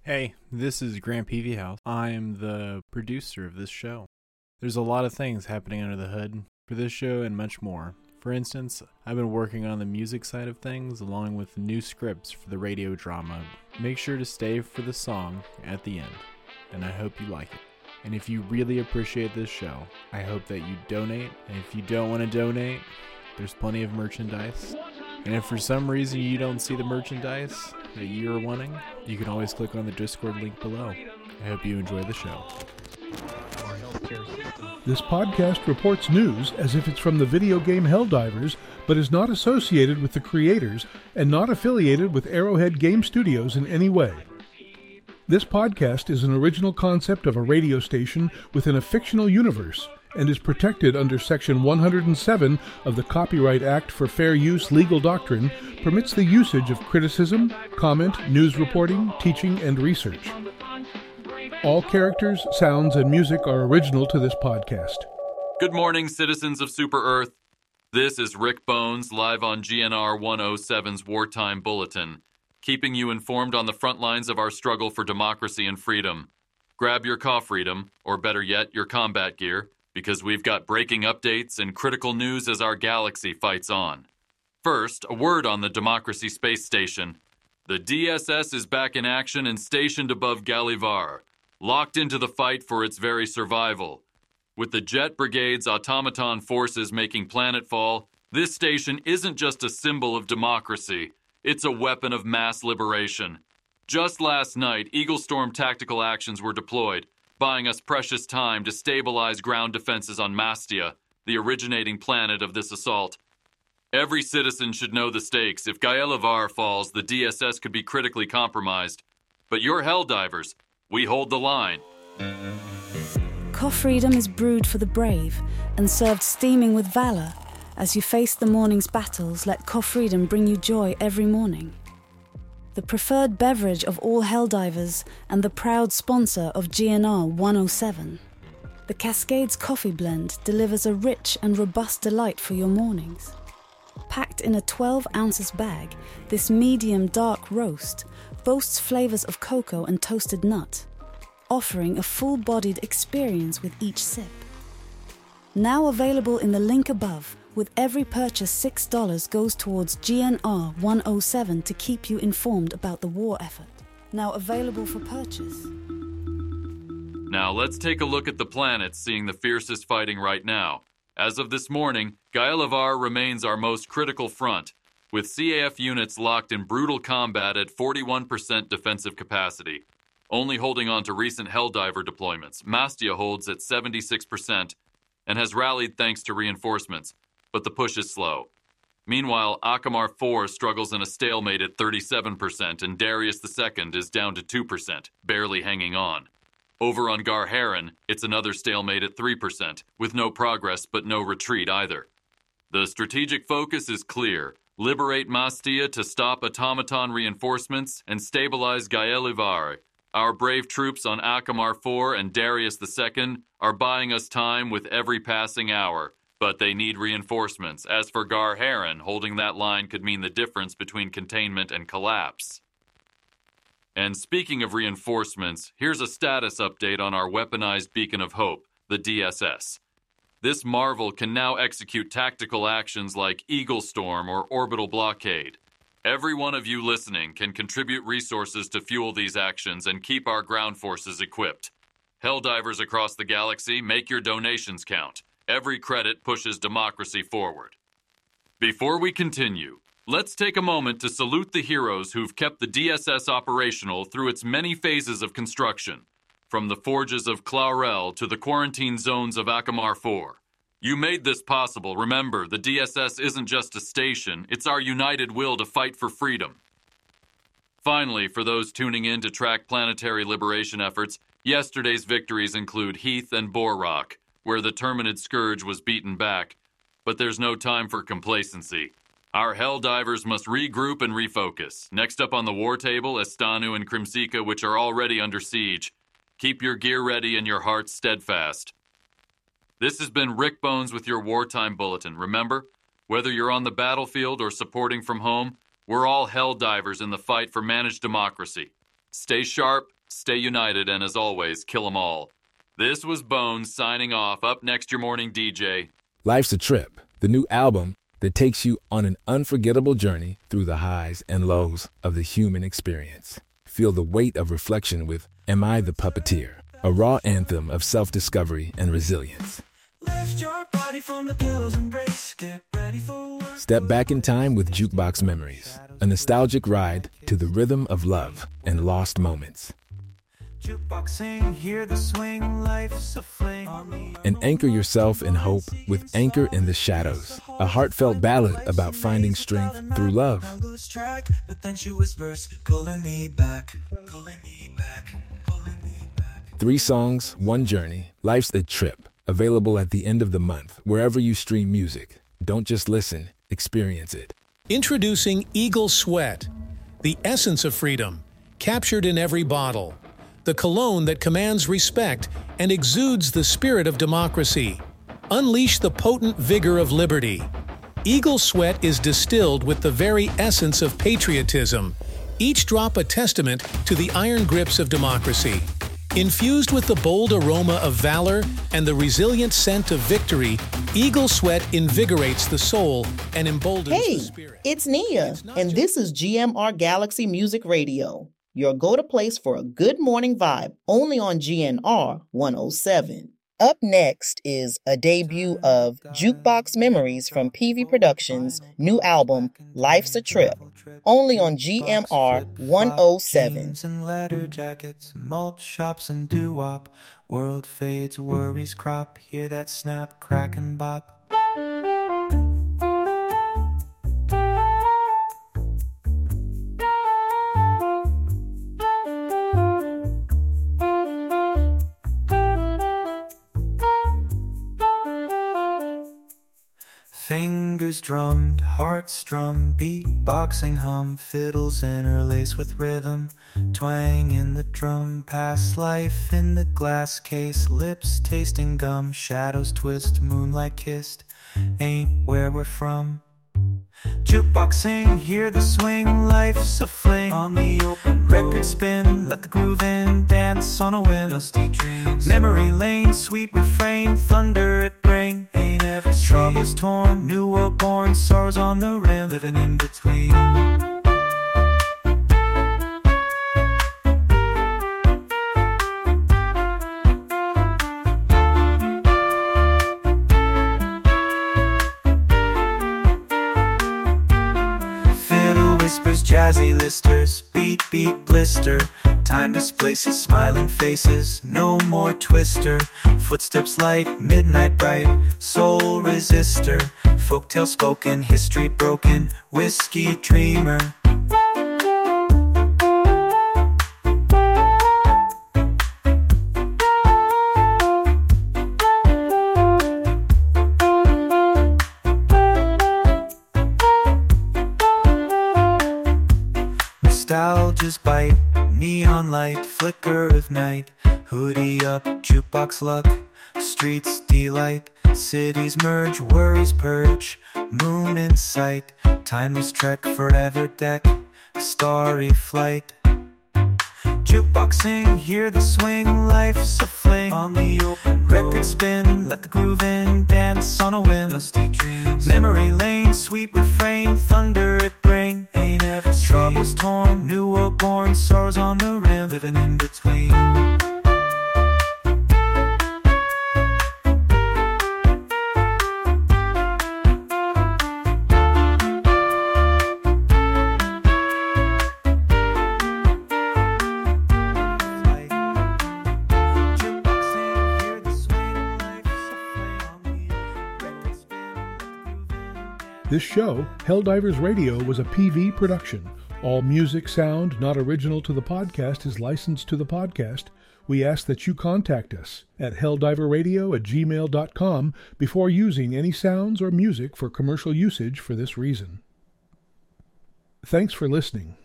Hey, this is Grant Peavy House. I'm the producer of this show. There's a lot of things happening under the hood for this show and much more. For instance, I've been working on the music side of things along with new scripts for the radio drama. Make sure to stay for the song at the end, and I hope you like it. And if you really appreciate this show, I hope that you donate. And if you don't want to donate, there's plenty of merchandise. And if for some reason you don't see the merchandise that you're wanting, you can always click on the Discord link below. I hope you enjoy the show. This podcast reports news as if it's from the video game Helldivers, but is not associated with the creators and not affiliated with Arrowhead Game Studios in any way. This podcast is an original concept of a radio station within a fictional universe and is protected under Section 107 of the Copyright Act for Fair Use Legal Doctrine, permits the usage of criticism, comment, news reporting, teaching, and research. All characters, sounds, and music are original to this podcast. Good morning, citizens of Super Earth. This is Rick Bones, live on GNR 107's Wartime Bulletin, keeping you informed on the front lines of our struggle for democracy and freedom. Grab your freedom, or better yet, your combat gear, because we've got breaking updates and critical news as our galaxy fights on. First, a word on the Democracy Space Station. The DSS is back in action and stationed above Galivar, locked into the fight for its very survival. With the Jet Brigade's automaton forces making planetfall, this station isn't just a symbol of democracy, it's a weapon of mass liberation. Just last night, Eagle Storm tactical actions were deployed, buying us precious time to stabilize ground defenses on Mastia, the originating planet of this assault. Every citizen should know the stakes. If Gaelivar falls, the DSS could be critically compromised. But you're Helldivers. We hold the line. Freedom is brewed for the brave and served steaming with valor. As you face the morning's battles, let Freedom bring you joy every morning. The preferred beverage of all Helldivers and the proud sponsor of GNR 107. The Cascades Coffee Blend delivers a rich and robust delight for your mornings. Packed in a 12 ounces bag, this medium dark roast boasts flavors of cocoa and toasted nut, offering a full-bodied experience with each sip. Now available in the link above, with every purchase $6 goes towards GNR 107 to keep you informed about the war effort. Now available for purchase. Now let's take a look at the planets seeing the fiercest fighting right now. As of this morning, Gaelivar remains our most critical front, with CAF units locked in brutal combat at 41% defensive capacity. Only holding on to recent Helldiver deployments, Mastia holds at 76% and has rallied thanks to reinforcements, but the push is slow. Meanwhile, Akamar 4 struggles in a stalemate at 37%, and Darius II is down to 2%, barely hanging on. Over on Gar Heron, it's another stalemate at 3%, with no progress but no retreat either. The strategic focus is clear. Liberate Mastia to stop automaton reinforcements and stabilize Gaelivar. Our brave troops on Akamar 4 and Darius II are buying us time with every passing hour, but they need reinforcements. As for Gar Heron, holding that line could mean the difference between containment and collapse. And speaking of reinforcements, here's a status update on our weaponized Beacon of Hope, the DSS. This marvel can now execute tactical actions like Eagle Storm or Orbital Blockade. Every one of you listening can contribute resources to fuel these actions and keep our ground forces equipped. Helldivers across the galaxy, make your donations count. Every credit pushes democracy forward. Before we continue, let's take a moment to salute the heroes who've kept the DSS operational through its many phases of construction, from the forges of Claurel to the quarantine zones of Akamar 4. You made this possible. Remember, the DSS isn't just a station, it's our united will to fight for freedom. Finally, for those tuning in to track planetary liberation efforts, yesterday's victories include Heath and Borrock, where the Terminid Scourge was beaten back, but there's no time for complacency. Our Helldivers must regroup and refocus. Next up on the war table, Estanu and Krimsika, which are already under siege. Keep your gear ready and your hearts steadfast. This has been Rick Bones with your Wartime Bulletin. Remember, whether you're on the battlefield or supporting from home, we're all Helldivers in the fight for managed democracy. Stay sharp, stay united, and as always, kill 'em all. This was Bones signing off. Up next, your morning DJ. Life's a Trip, the new album that takes you on an unforgettable journey through the highs and lows of the human experience. Feel the weight of reflection with Am I the Puppeteer? A raw anthem of self-discovery and resilience. Lift your body from the pillow's embrace. Get ready for work. Step back in time with Jukebox Memories, a nostalgic ride to the rhythm of love and lost moments. Jukeboxing, hear the swing, life's a fling. And anchor yourself in hope with Anchor in the Shadows, a heartfelt ballad about finding strength through love. But then she whispers, pulling me back, pulling me back, pulling me back. 3 songs, 1 journey, Life's a Trip. Available at the end of the month, wherever you stream music. Don't just listen, experience it. Introducing Eagle Sweat, the essence of freedom, captured in every bottle. The cologne that commands respect and exudes the spirit of democracy. Unleash the potent vigor of liberty. Eagle Sweat is distilled with the very essence of patriotism, each drop a testament to the iron grips of democracy. Infused with the bold aroma of valor and the resilient scent of victory, Eagle Sweat invigorates the soul and emboldens the spirit. Hey, it's Nia, and this is GMR Galaxy Music Radio, your go-to place for a good morning vibe, only on GNR 107. Up next is a debut of Jukebox Memories from PV Productions' new album, Life's a Trip, only on GMR 107. And leather jackets, malt shops and doo-wop. World fades, worries crop. Hear that snap, crack and bop. Fingers drummed, heart strummed, beatboxing hum, fiddles interlace with rhythm, twang in the drum, past life in the glass case, lips tasting gum, shadows twist, moonlight kissed, ain't where we're from. Jukeboxing, hear the swing, life's a fling. On the open record spin, let the groove in, dance on a whim. Dusty dreams, memory lane, sweet refrain, thunder it bring. Ain't ever troubles torn, new world born, sorrows on the rim, living in between. Whispers, jazzy listers, beat, beat, blister. Time displaces smiling faces, no more twister. Footsteps light, midnight bright, soul resistor. Folktale spoken, history broken, whiskey dreamer. Nostalgia's bite, neon light, flicker of night. Hoodie up, jukebox luck, streets delight. Cities merge, worries purge, moon in sight. Timeless trek, forever deck, starry flight. Jukeboxing, hear the swing, life's a fling. On the open record spin, let the groove in, dance on a whim. Dusty dreams, memory lane, sweet refrain, thunder it bring. Ain't ever troubles torn, new world born, sorrows on the rim, living in between. This show, Helldivers Radio, was a PV production. All music, sound not original to the podcast is licensed to the podcast. We ask that you contact us at helldiverradio@gmail.com before using any sounds or music for commercial usage for this reason. Thanks for listening.